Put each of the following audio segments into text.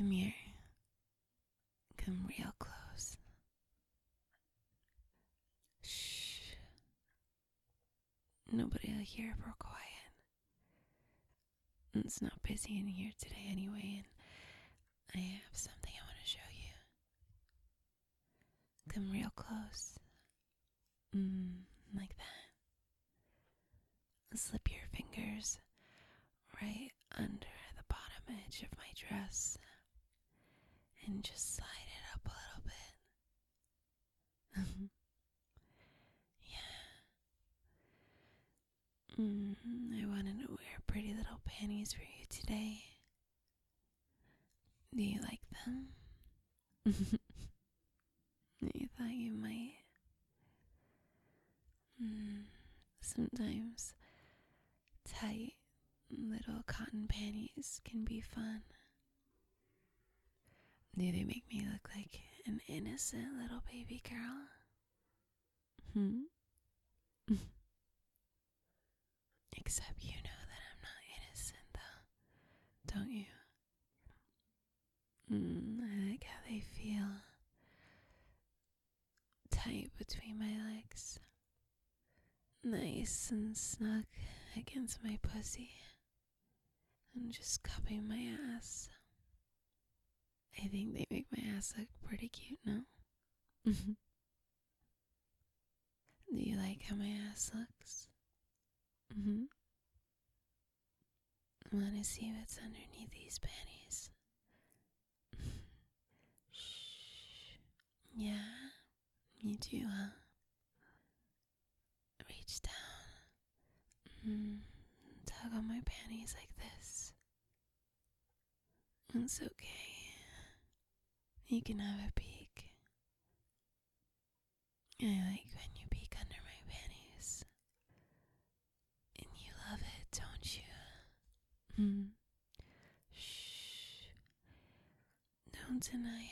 Come here. Come real close. Shh. Nobody will hear if we're quiet. It's not busy in here today anyway, and I have something I want to show you. Come real close. Like that. Slip your fingers right under the bottom edge of my dress and just slide it up a little bit. I wanted to wear pretty little panties for you today. Do you like them? I thought you might. Sometimes tight little cotton panties can be fun. Do they make me look like an innocent little baby girl? Except you know that I'm not innocent, though, don't you? I like how they feel tight between my legs. Nice and snug against my pussy. And just cupping my ass. I think they make my ass look pretty cute, no? Do you like how my ass looks? Wanna see what's underneath these panties? Shh. Yeah, you do, huh? Reach down. Tug on my panties like this. It's okay. You can have a peek. I like when you peek under my panties. And you love it, don't you? Shh. Don't deny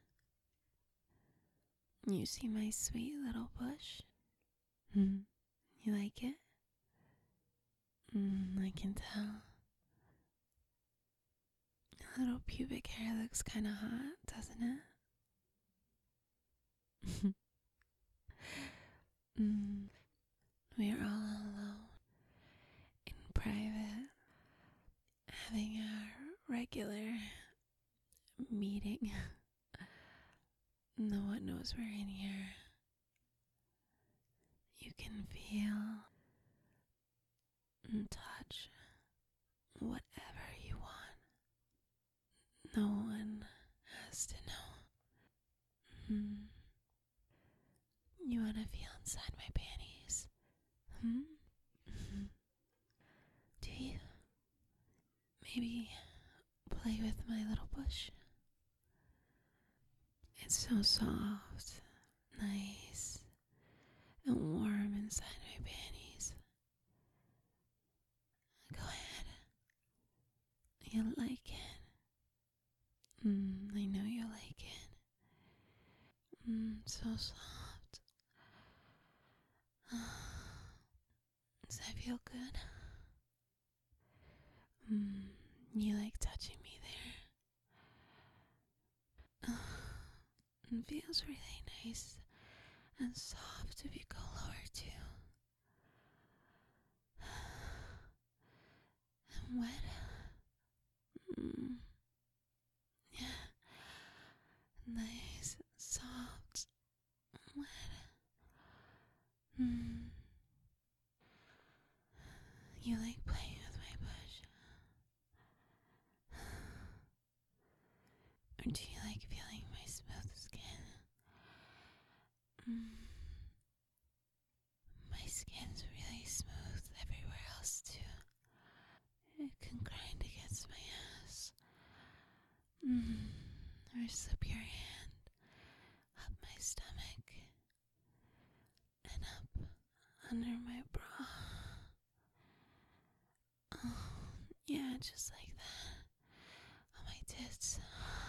it. You see my sweet little bush? You like it? I can tell. A little pubic hair looks kind of hot, doesn't it? We're all alone in private, having our regular meeting. No one knows we're in here. You can feel and touch whatever you want. No one has to know. You want to feel inside my panties? Do you? Maybe play with my little bush. It's so soft, nice, and warm inside my panties. Go ahead. You'll like it. I know you'll like it. So soft. Does that feel good? You like touching me there? It feels really nice and soft if you go lower too. And wet. Yeah. Nice, soft, wet. You like playing with my bush? Or do you like feeling my smooth skin? My skin's really smooth everywhere else too. It can grind against my ass. Or slip your hand up my stomach and up under my bra. Oh, yeah, just like that. On my tits.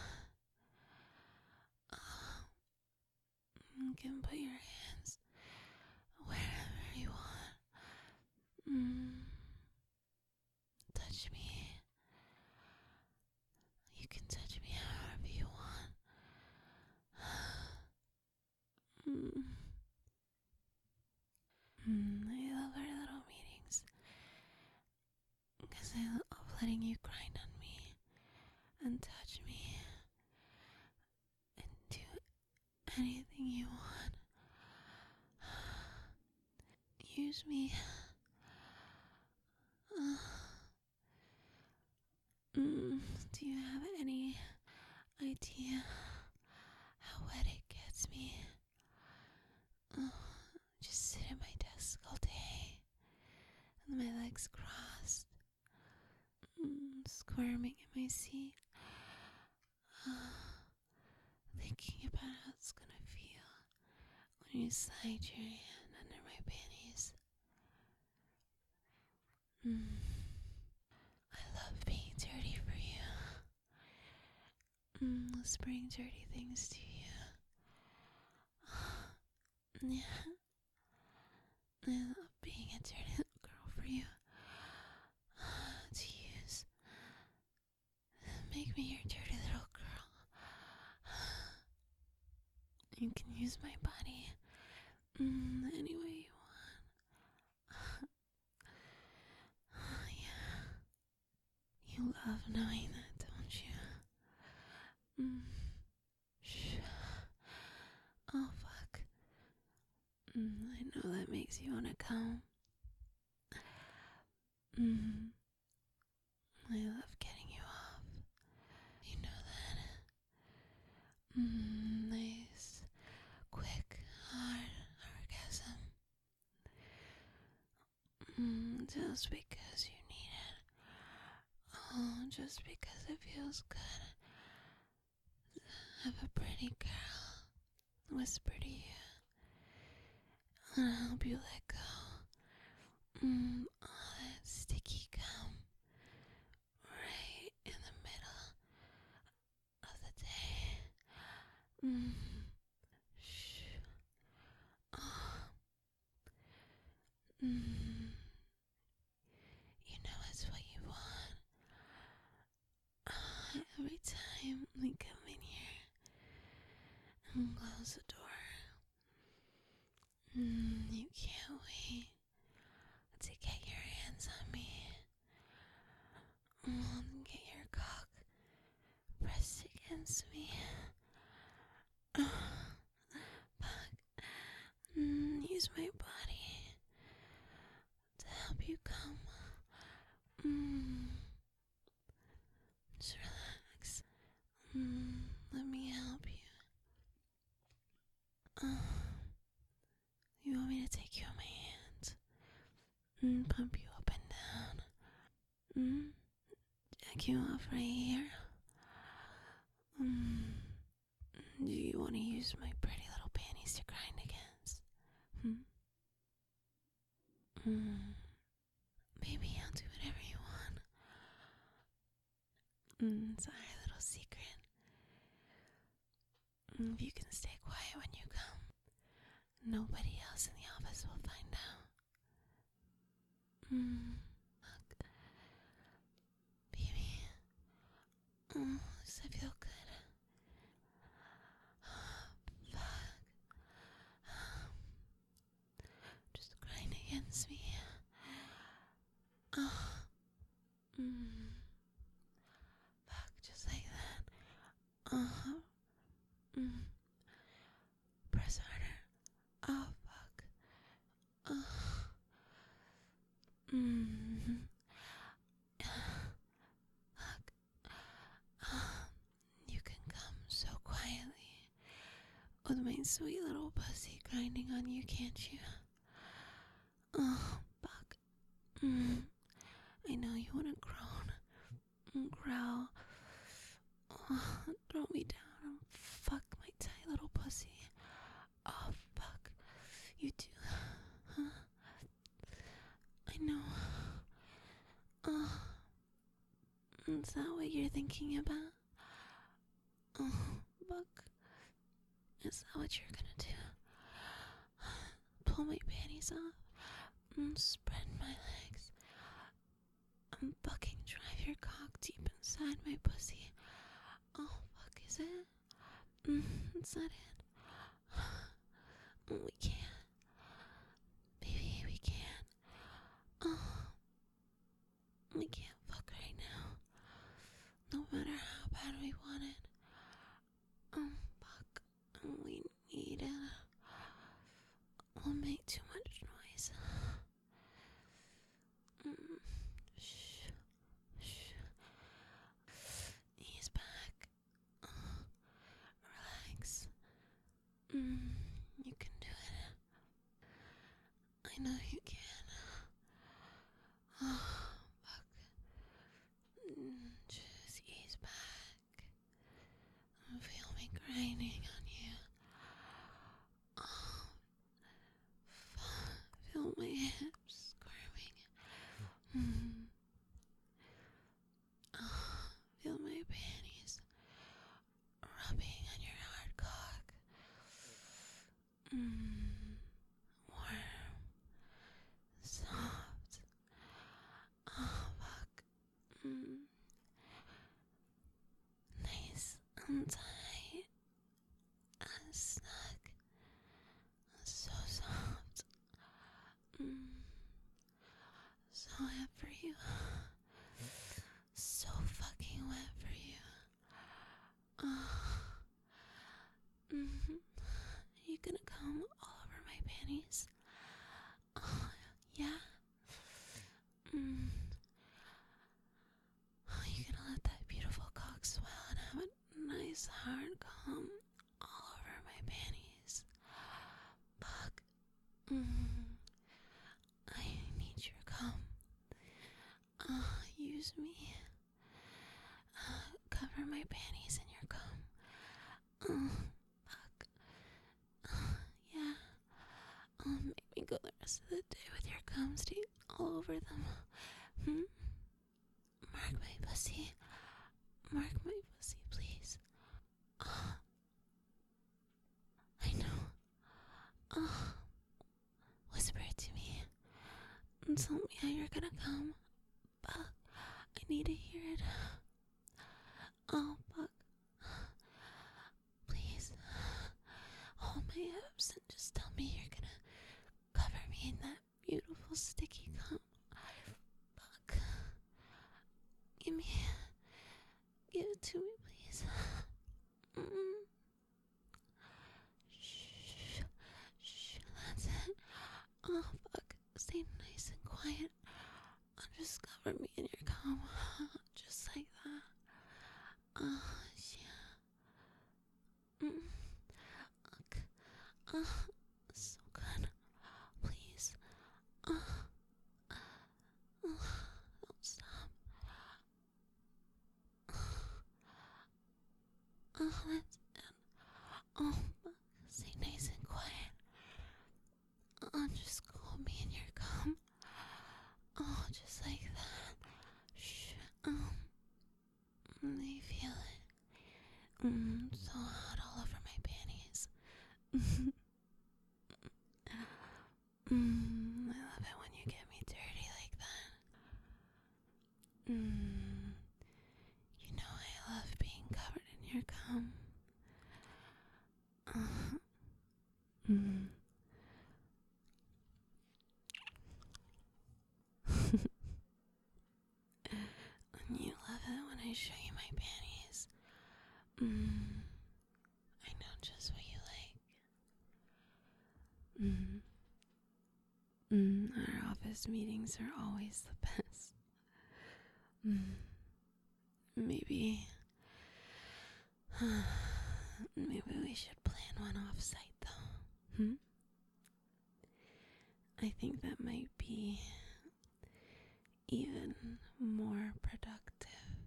Oh, you can put your hands wherever you want. Touch me. You can touch me letting you grind on me and touch me and do anything you want. Use me. Do you have any idea how wet it gets me? Just sit at my desk all day with my legs crossed, squirming in my seat, thinking about how it's gonna feel when you slide your hand under my panties. I love being dirty for you. Whispering dirty things to you. Yeah. I love being a dirty little girl for you to use. Make me your dirty little girl. You can use my body any way you want. Yeah. You love knowing that, don't you? Shh. Oh, fuck. I know that makes you want to come. I love getting you off. You know that. Nice, quick, hard orgasm. Just because you need it. Oh, just because it feels good. Have a pretty girl whisper to you. I'll help you let go. All that sticky gum right in the middle of the day. Shh. Oh. You know it's what you want. Every time we come in here and close the door, you can't wait to get your hands on me. Get your cock pressed against me. Use my body to help you come. Just relax. Let me help you. You want me to take you on my hands? Pump you up and down. Jack you off right here. Do you want to use my pretty little panties to grind against? Maybe I'll do whatever you want. It's our little secret. If you can stay quiet when you come, nobody else in the office will find out. Look. Baby. Does that feel good? Fuck. Just grind against me. Fuck, just like that. Press harder. Oh, fuck. Fuck. You can come so quietly with my sweet little pussy grinding on you, can't you? Oh, fuck. I know you want to groan. Growl. Throw me down and fuck my tight little pussy. Oh, fuck. You do. Huh? I know. Is that what you're thinking about? Oh, fuck. Is that what you're gonna do? Pull my panties off? Spread my legs? Fucking drive your cock deep inside my pussy? Oh, fuck, is it? Is that it? We can't. Baby, we can't. Oh, we can't fuck right now. bad we want it. Fuck. We need it. We'll make too much noise. Shh. Shh. He's back. Relax. You can do it. I know you can. Fuck. Just ease back. Feel me grinding on you. Feel my hips squirming. Feel my panties rubbing on your hard cock. Warm, soft. Fuck. Nice and tight and snug. So soft. So wet for you. So fucking wet for you. You gonna come all over my panties? Yeah? You gonna let that beautiful cock swell and have a nice hard cum all over my panties? Fuck. I need your cum. Use me. Cover my panties in your cum. Fuck. Yeah. Make me go the rest of the day with your cum stain all over them. Mark my pussy. Mark my pussy, please. I know. Whisper it to me. And tell me how you're gonna come. Fuck. I need to hear it. Oh, fuck. Please. Hold my hips and just tell me you're gonna cover me in that beautiful sticky cum. Fuck. Give it to me, please. Shh, that's it. Oh, fuck. Stay nice and quiet. Just cover me in your cum. Just like that. Yeah. Fuck. So good. Please. Don't stop. That's it. Oh, stay nice and quiet. Just hold me in your cum. Just like that. Shh. I feel it. So hot all over my panties. I love it when you get me dirty like that. You know I love being covered in your cum. You love it when I show you my panties. I know just what you like. Our office meetings are always the best. Maybe we should plan one off-site though. I think that might be even more productive.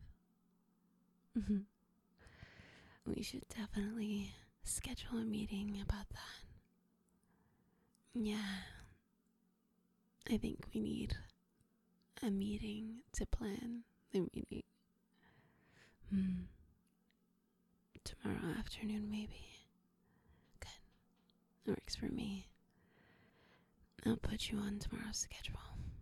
We should definitely schedule a meeting about that. Yeah, I think we need a meeting to plan the meeting. Tomorrow afternoon, maybe. Good. That works for me. I'll put you on tomorrow's schedule.